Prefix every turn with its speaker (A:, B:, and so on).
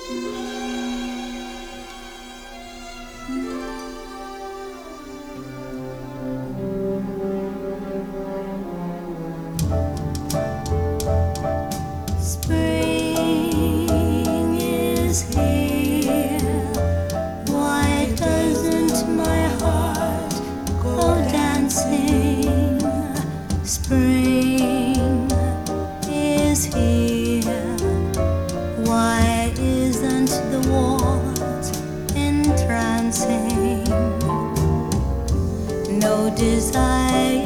A: Spring is here. Why doesn't my heart go dancing? Spring is here. Why isn't the waltz entrancing? No desire